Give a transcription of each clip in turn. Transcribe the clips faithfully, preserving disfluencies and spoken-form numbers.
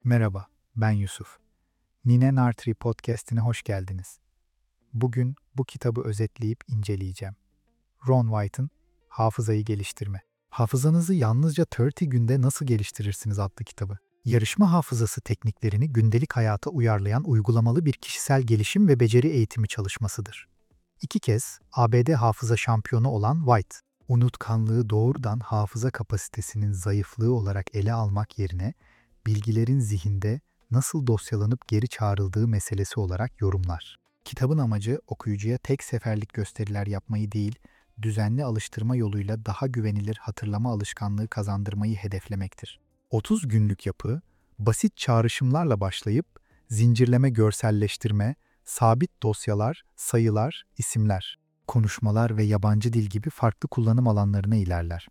Merhaba, ben Yusuf. Nine Nartri Podcast'ine hoş geldiniz. Bugün bu kitabı özetleyip inceleyeceğim. Ron White'ın Hafızayı Geliştirme. Hafızanızı yalnızca otuz günde nasıl geliştirirsiniz adlı kitabı. Yarışma hafızası tekniklerini gündelik hayata uyarlayan uygulamalı bir kişisel gelişim ve beceri eğitimi çalışmasıdır. İki kez A B D hafıza şampiyonu olan White, unutkanlığı doğrudan hafıza kapasitesinin zayıflığı olarak ele almak yerine bilgilerin zihinde nasıl dosyalanıp geri çağrıldığı meselesi olarak yorumlar. Kitabın amacı okuyucuya tek seferlik gösteriler yapmayı değil, düzenli alıştırma yoluyla daha güvenilir hatırlama alışkanlığı kazandırmayı hedeflemektir. otuz günlük yapı, basit çağrışımlarla başlayıp zincirleme görselleştirme, sabit dosyalar, sayılar, isimler, konuşmalar ve yabancı dil gibi farklı kullanım alanlarına ilerler.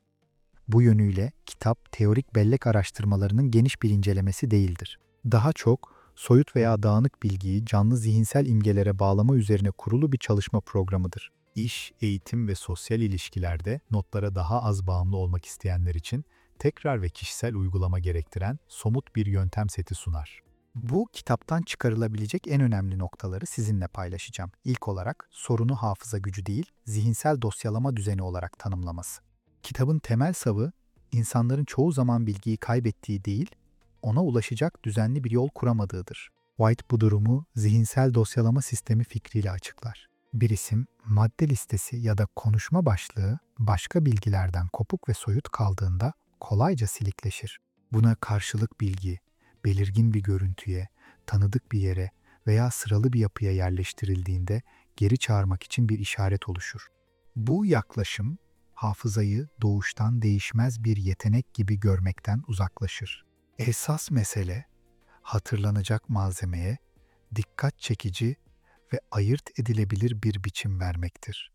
Bu yönüyle kitap teorik bellek araştırmalarının geniş bir incelemesi değildir. Daha çok soyut veya dağınık bilgiyi canlı zihinsel imgelere bağlama üzerine kurulu bir çalışma programıdır. İş, eğitim ve sosyal ilişkilerde notlara daha az bağımlı olmak isteyenler için tekrar ve kişisel uygulama gerektiren somut bir yöntem seti sunar. Bu kitaptan çıkarılabilecek en önemli noktaları sizinle paylaşacağım. İlk olarak sorunu hafıza gücü değil, zihinsel dosyalama düzeni olarak tanımlaması. Kitabın temel savı, insanların çoğu zaman bilgiyi kaybettiği değil, ona ulaşacak düzenli bir yol kuramadığıdır. White bu durumu zihinsel dosyalama sistemi fikriyle açıklar. Bir isim, madde listesi ya da konuşma başlığı başka bilgilerden kopuk ve soyut kaldığında kolayca silikleşir. Buna karşılık bilgi, belirgin bir görüntüye, tanıdık bir yere veya sıralı bir yapıya yerleştirildiğinde geri çağırmak için bir işaret oluşur. Bu yaklaşım, hafızayı doğuştan değişmez bir yetenek gibi görmekten uzaklaşır. Esas mesele, hatırlanacak malzemeye dikkat çekici ve ayırt edilebilir bir biçim vermektir.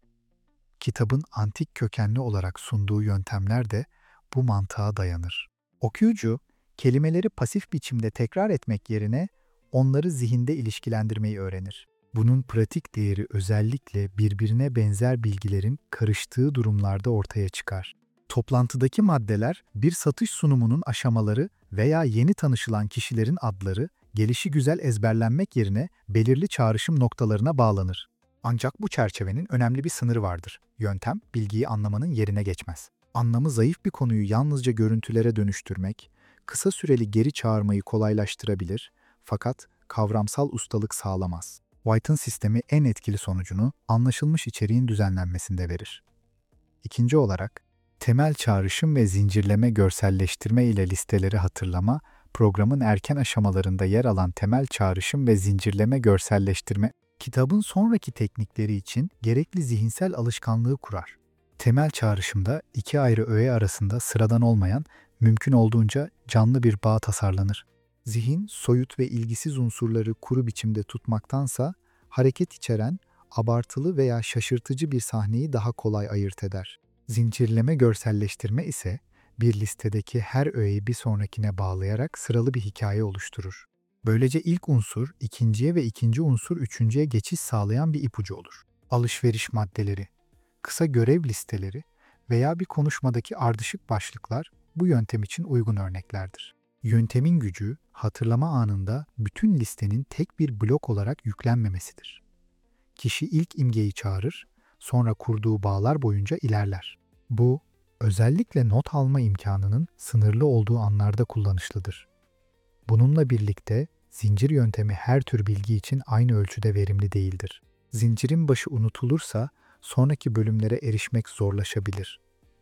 Kitabın antik kökenli olarak sunduğu yöntemler de bu mantığa dayanır. Okuyucu, kelimeleri pasif biçimde tekrar etmek yerine onları zihinde ilişkilendirmeyi öğrenir. Bunun pratik değeri özellikle birbirine benzer bilgilerin karıştığı durumlarda ortaya çıkar. Toplantıdaki maddeler bir satış sunumunun aşamaları veya yeni tanışılan kişilerin adları gelişigüzel ezberlenmek yerine belirli çağrışım noktalarına bağlanır. Ancak bu çerçevenin önemli bir sınırı vardır. Yöntem, bilgiyi anlamanın yerine geçmez. Anlamı zayıf bir konuyu yalnızca görüntülere dönüştürmek, kısa süreli geri çağırmayı kolaylaştırabilir fakat kavramsal ustalık sağlamaz. White'ın sistemi en etkili sonucunu anlaşılmış içeriğin düzenlenmesinde verir. İkinci olarak, temel çağrışım ve zincirleme görselleştirme ile listeleri hatırlama, programın erken aşamalarında yer alan temel çağrışım ve zincirleme görselleştirme, kitabın sonraki teknikleri için gerekli zihinsel alışkanlığı kurar. Temel çağrışımda iki ayrı öğe arasında sıradan olmayan, mümkün olduğunca canlı bir bağ tasarlanır. Zihin, soyut ve ilgisiz unsurları kuru biçimde tutmaktansa, hareket içeren, abartılı veya şaşırtıcı bir sahneyi daha kolay ayırt eder. Zincirleme görselleştirme ise, bir listedeki her öğeyi bir sonrakine bağlayarak sıralı bir hikaye oluşturur. Böylece ilk unsur, ikinciye ve ikinci unsur üçüncüye geçiş sağlayan bir ipucu olur. Alışveriş maddeleri, kısa görev listeleri veya bir konuşmadaki ardışık başlıklar bu yöntem için uygun örneklerdir. Yöntemin gücü, hatırlama anında bütün listenin tek bir blok olarak yüklenmemesidir. Kişi ilk imgeyi çağırır, sonra kurduğu bağlar boyunca ilerler. Bu, özellikle not alma imkanının sınırlı olduğu anlarda kullanışlıdır. Bununla birlikte zincir yöntemi her tür bilgi için aynı ölçüde verimli değildir. Zincirin başı unutulursa sonraki bölümlere erişmek zorlaşabilir.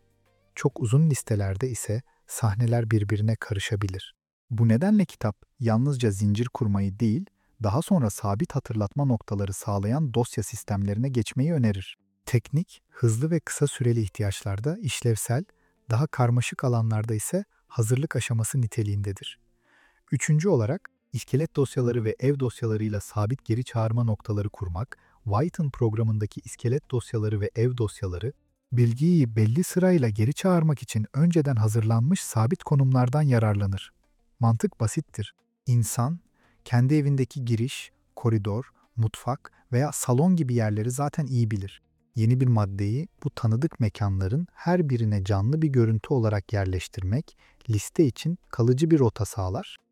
Çok uzun listelerde ise sahneler birbirine karışabilir. Bu nedenle kitap yalnızca zincir kurmayı değil, daha sonra sabit hatırlatma noktaları sağlayan dosya sistemlerine geçmeyi önerir. Teknik, hızlı ve kısa süreli ihtiyaçlarda işlevsel, daha karmaşık alanlarda ise hazırlık aşaması niteliğindedir. Üçüncü olarak, iskelet dosyaları ve ev dosyalarıyla sabit geri çağırma noktaları kurmak, White'ın programındaki iskelet dosyaları ve ev dosyaları, bilgiyi belli sırayla geri çağırmak için önceden hazırlanmış sabit konumlardan yararlanır. Mantık basittir. İnsan, kendi evindeki giriş, koridor, mutfak veya salon gibi yerleri zaten iyi bilir. Yeni bir maddeyi bu tanıdık mekanların her birine canlı bir görüntü olarak yerleştirmek, liste için kalıcı bir rota sağlar.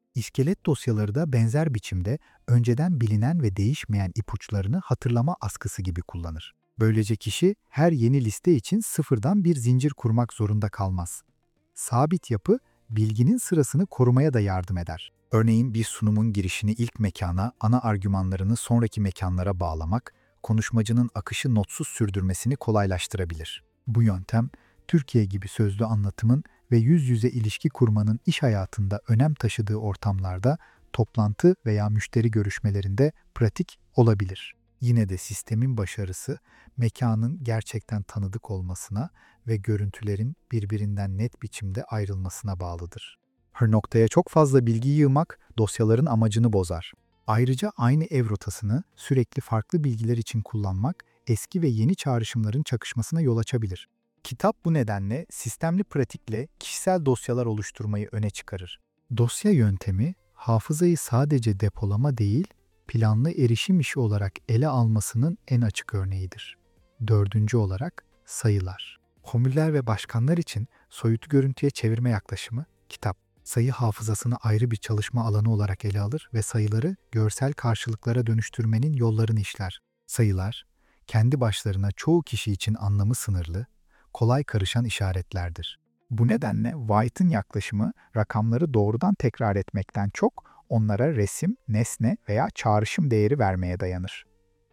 İskelet dosyaları da benzer biçimde önceden bilinen ve değişmeyen ipuçlarını hatırlama askısı gibi kullanır. Böylece kişi her yeni liste için sıfırdan bir zincir kurmak zorunda kalmaz. Sabit yapı, bilginin sırasını korumaya da yardım eder. Örneğin bir sunumun girişini ilk mekana, ana argümanlarını sonraki mekanlara bağlamak, konuşmacının akışı notsuz sürdürmesini kolaylaştırabilir. Bu yöntem, Türkiye gibi sözlü anlatımın ve yüz yüze ilişki kurmanın iş hayatında önem taşıdığı ortamlarda, toplantı veya müşteri görüşmelerinde pratik olabilir. Yine de sistemin başarısı, mekanın gerçekten tanıdık olmasına ve görüntülerin birbirinden net biçimde ayrılmasına bağlıdır. Her noktaya çok fazla bilgi yığmak dosyaların amacını bozar. Ayrıca aynı ev rotasını sürekli farklı bilgiler için kullanmak eski ve yeni çağrışımların çakışmasına yol açabilir. Kitap bu nedenle sistemli pratikle kişisel dosyalar oluşturmayı öne çıkarır. Dosya yöntemi, hafızayı sadece depolama değil, planlı erişim işi olarak ele almasının en açık örneğidir. Dördüncü olarak sayılar. Homüller ve başkanlar için soyutu görüntüye çevirme yaklaşımı, kitap, sayı hafızasını ayrı bir çalışma alanı olarak ele alır ve sayıları görsel karşılıklara dönüştürmenin yollarını işler. Sayılar, kendi başlarına çoğu kişi için anlamı sınırlı, kolay karışan işaretlerdir. Bu nedenle White'ın yaklaşımı rakamları doğrudan tekrar etmekten çok onlara resim, nesne veya çağrışım değeri vermeye dayanır.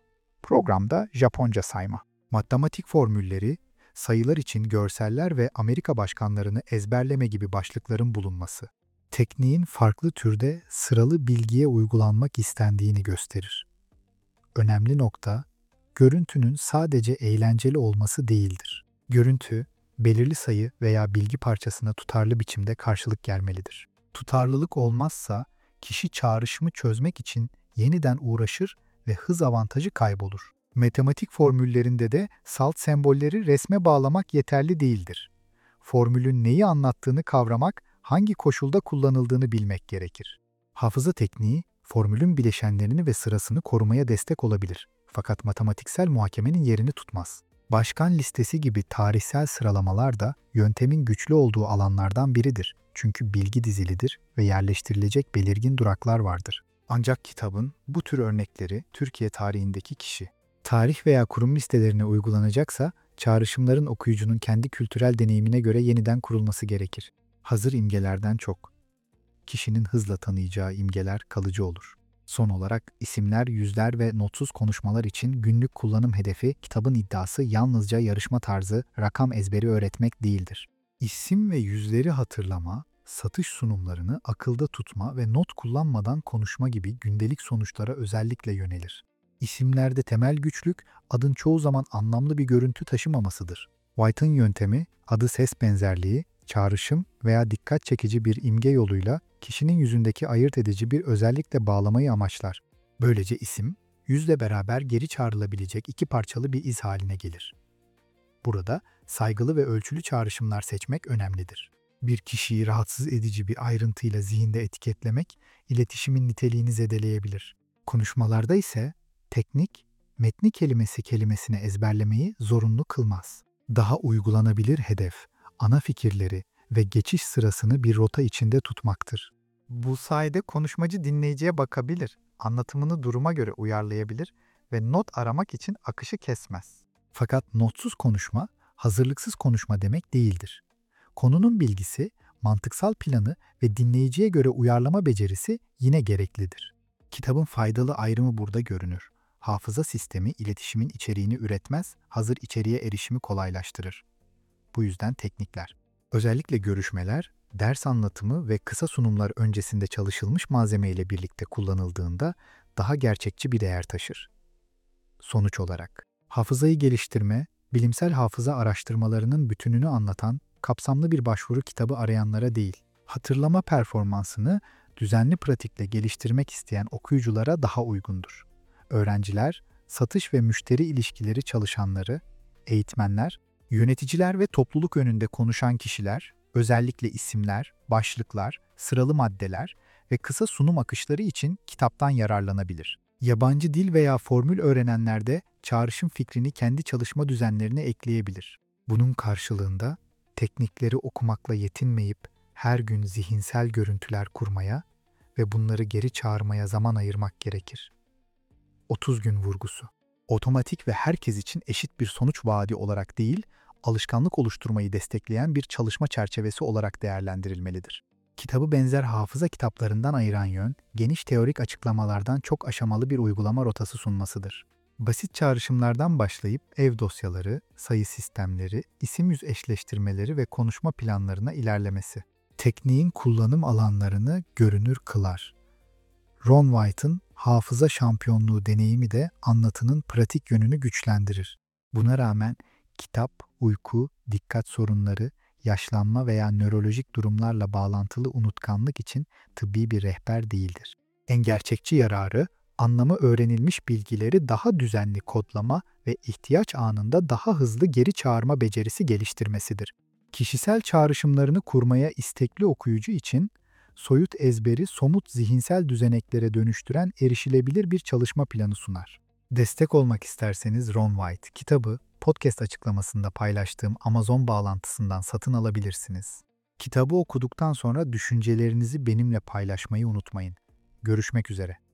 Programda Japonca sayma. Matematik formülleri, sayılar için görseller ve Amerika başkanlarını ezberleme gibi başlıkların bulunması, tekniğin farklı türde sıralı bilgiye uygulanmak istendiğini gösterir. Önemli nokta, görüntünün sadece eğlenceli olması değildir. Görüntü, belirli sayı veya bilgi parçasına tutarlı biçimde karşılık gelmelidir. Tutarlılık olmazsa, kişi çağrışımı çözmek için yeniden uğraşır ve hız avantajı kaybolur. Matematik formüllerinde de salt sembolleri resme bağlamak yeterli değildir. Formülün neyi anlattığını kavramak, hangi koşulda kullanıldığını bilmek gerekir. Hafıza tekniği, formülün bileşenlerini ve sırasını korumaya destek olabilir. Fakat matematiksel muhakemenin yerini tutmaz. Başkan listesi gibi tarihsel sıralamalar da yöntemin güçlü olduğu alanlardan biridir. Çünkü bilgi dizilidir ve yerleştirilecek belirgin duraklar vardır. Ancak kitabın bu tür örnekleri Türkiye tarihindeki kişi, tarih veya kurum listelerine uygulanacaksa, çağrışımların okuyucunun kendi kültürel deneyimine göre yeniden kurulması gerekir. Hazır imgelerden çok, kişinin hızla tanıyacağı imgeler kalıcı olur. Son olarak isimler, yüzler ve notsuz konuşmalar için günlük kullanım hedefi, kitabın iddiası yalnızca yarışma tarzı, rakam ezberi öğretmek değildir. İsim ve yüzleri hatırlama, satış sunumlarını akılda tutma ve not kullanmadan konuşma gibi gündelik sonuçlara özellikle yönelir. İsimlerde temel güçlük, adın çoğu zaman anlamlı bir görüntü taşımamasıdır. White'ın yöntemi, adı ses benzerliği, çağrışım veya dikkat çekici bir imge yoluyla kişinin yüzündeki ayırt edici bir özellikle bağlamayı amaçlar. Böylece isim, yüzle beraber geri çağrılabilecek iki parçalı bir iz haline gelir. Burada saygılı ve ölçülü çağrışımlar seçmek önemlidir. Bir kişiyi rahatsız edici bir ayrıntıyla zihinde etiketlemek, iletişimin niteliğini zedeleyebilir. Konuşmalarda ise teknik, metni kelimesi kelimesine ezberlemeyi zorunlu kılmaz. Daha uygulanabilir hedef, ana fikirleri ve geçiş sırasını bir rota içinde tutmaktır. Bu sayede konuşmacı dinleyiciye bakabilir, anlatımını duruma göre uyarlayabilir ve not aramak için akışı kesmez. Fakat notsuz konuşma, hazırlıksız konuşma demek değildir. Konunun bilgisi, mantıksal planı ve dinleyiciye göre uyarlama becerisi yine gereklidir. Kitabın faydalı ayrımı burada görünür. Hafıza sistemi iletişimin içeriğini üretmez, hazır içeriğe erişimi kolaylaştırır. Bu yüzden teknikler, özellikle görüşmeler, ders anlatımı ve kısa sunumlar öncesinde çalışılmış malzeme ile birlikte kullanıldığında daha gerçekçi bir değer taşır. Sonuç olarak, hafızayı geliştirme, bilimsel hafıza araştırmalarının bütününü anlatan kapsamlı bir başvuru kitabı arayanlara değil, hatırlama performansını düzenli pratikle geliştirmek isteyen okuyuculara daha uygundur. Öğrenciler, satış ve müşteri ilişkileri çalışanları, eğitmenler, yöneticiler ve topluluk önünde konuşan kişiler, özellikle isimler, başlıklar, sıralı maddeler ve kısa sunum akışları için kitaptan yararlanabilir. Yabancı dil veya formül öğrenenler de çağrışım fikrini kendi çalışma düzenlerine ekleyebilir. Bunun karşılığında teknikleri okumakla yetinmeyip her gün zihinsel görüntüler kurmaya ve bunları geri çağırmaya zaman ayırmak gerekir. otuz gün vurgusu. Otomatik ve herkes için eşit bir sonuç vaadi olarak değil, alışkanlık oluşturmayı destekleyen bir çalışma çerçevesi olarak değerlendirilmelidir. Kitabı benzer hafıza kitaplarından ayıran yön, geniş teorik açıklamalardan çok aşamalı bir uygulama rotası sunmasıdır. Basit çağrışımlardan başlayıp ev dosyaları, sayı sistemleri, isim yüz eşleştirmeleri ve konuşma planlarına ilerlemesi. Tekniğin kullanım alanlarını görünür kılar. Ron White'ın hafıza şampiyonluğu deneyimi de anlatının pratik yönünü güçlendirir. Buna rağmen kitap, uyku, dikkat sorunları, yaşlanma veya nörolojik durumlarla bağlantılı unutkanlık için tıbbi bir rehber değildir. En gerçekçi yararı, anlamı öğrenilmiş bilgileri daha düzenli kodlama ve ihtiyaç anında daha hızlı geri çağırma becerisi geliştirmesidir. Kişisel çağrışımlarını kurmaya istekli okuyucu için soyut ezberi somut zihinsel düzeneklere dönüştüren erişilebilir bir çalışma planı sunar. Destek olmak isterseniz Ron White kitabı podcast açıklamasında paylaştığım Amazon bağlantısından satın alabilirsiniz. Kitabı okuduktan sonra düşüncelerinizi benimle paylaşmayı unutmayın. Görüşmek üzere.